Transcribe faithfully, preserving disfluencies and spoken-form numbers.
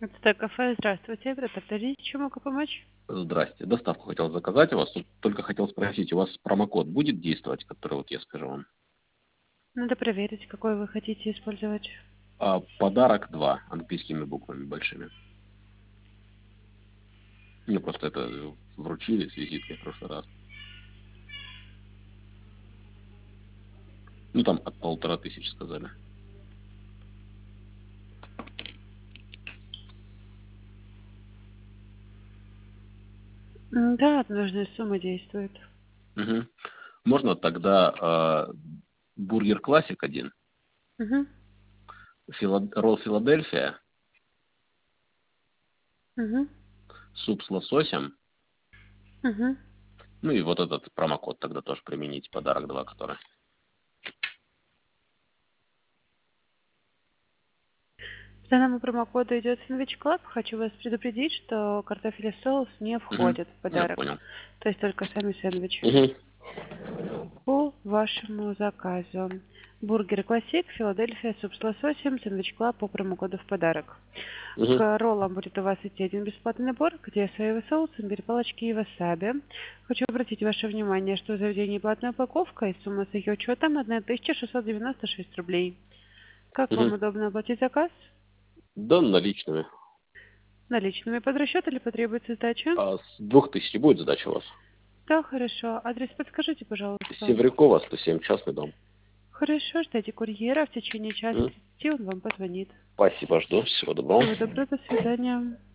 Это кафе. Здравствуйте. Подтвердите, чем могу помочь? Здрасте. Доставку хотел заказать у вас. Тут только хотел спросить, у вас промокод будет действовать, который вот я скажу вам? Надо проверить, какой вы хотите использовать. А, подарок два английскими буквами большими. Мне просто это вручили с визиткой в прошлый раз. Ну, там от полутора тысяч сказали. М, Да, нужная сумма действует. Угу. Можно тогда э, бургер классик один, Угу. фила... ролл Филадельфия, Угу. суп с лососем, Угу. ну и вот этот промокод тогда тоже применить, подарок два, который. По данному промокоду идет сэндвич клаб. Хочу вас предупредить, что картофель и соус не Угу. входят в Я подарок. понял. То есть только сами сэндвичи. Угу. По вашему заказу. Бургер классик, Филадельфия, суп с лососем, сэндвич клаб по промокоду в подарок. Угу. К роллам будет у вас идти один бесплатный набор, где соевый соус, имбирь, палочки и васаби. Хочу обратить ваше внимание, что в заведении платная упаковка и сумма с ее учетом тысяча шестьсот девяносто шесть рублей. Как вам Угу. удобно оплатить заказ? Да, наличными. Наличными под расчет или потребуется сдача? А с двух тысяч будет задача у вас? Да, хорошо. Адрес подскажите, пожалуйста. Севрюкова, сто семь, частный дом. Хорошо, ждите курьера. В течение часа М? тридцати он вам позвонит. Спасибо, жду. Всего доброго. Всего доброго, до свидания.